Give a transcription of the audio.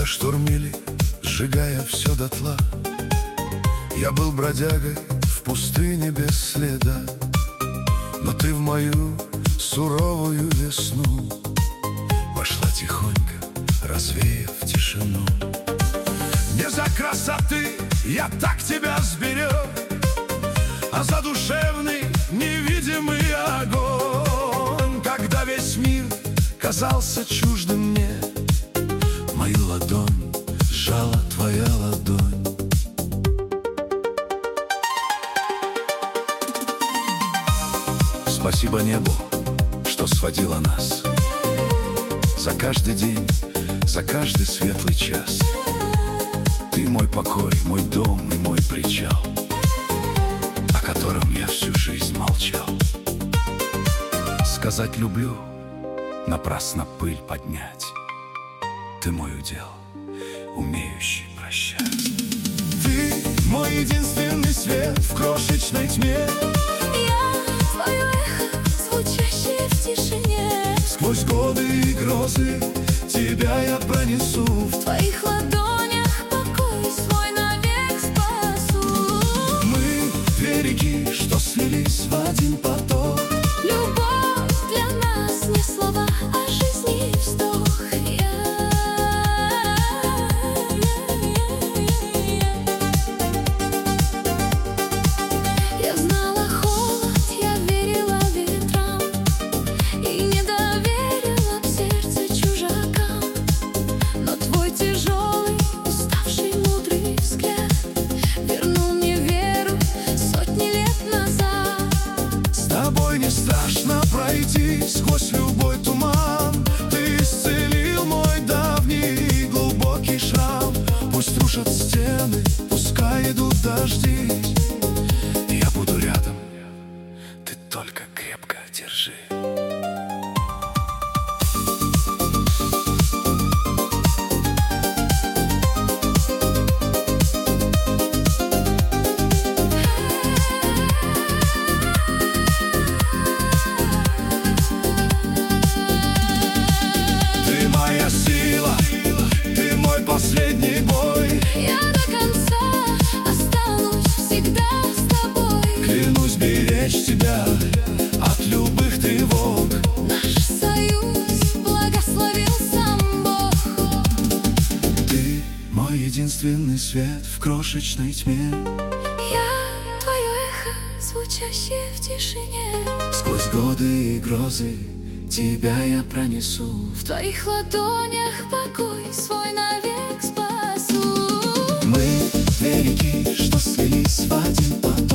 штурмили, сжигая все дотла. Я был бродягой в пустыне без следа, но ты в мою суровую весну вошла тихонько, развеяв тишину. Не за красоты я так тебя сберег, а за душевный невидимый огонь. Когда весь мир казался чуждым мне, мою ладонь сжала твоя ладонь. Спасибо небу, что сводило нас, за каждый день, за каждый светлый час. Ты мой покой, мой дом и мой причал, о котором я всю жизнь молчал. Сказать люблю, напрасно пыль поднять. Ты мой удел, умеющий прощать. Ты мой единственный свет в крошечной тьме. Я твое эхо, звучащее в тишине. Сквозь годы и грозы тебя я пронесу. В твоих ладонях покой свой навек спасу. Мы две реки, что слились в один поток. Любовь для нас не слова, а жизни вздох. Я знала холод, я верила ветрам и не доверила б сердце чужакам. Но твой тяжелый, уставший, мудрый взгляд вернул мне веру сотни лет назад. С тобой не страшно пройти сквозь любой туман. Ты исцелил мой давний глубокий шрам. Пусть рушат стены, пускай идут дожди, я буду рядом, ты только крепко держи. Ты моя сила, ты мой последний бой. Я до конца останусь всегда с тобой. Клянусь беречь тебя от любых тревог. Наш союз благословил сам Бог. Ты мой единственный свет в крошечной тьме. Я твое эхо, звучащее в тишине. Сквозь годы и грозы тебя я пронесу. В твоих ладонях покой свой навек спасу. Мы две реки, что слились в один поток.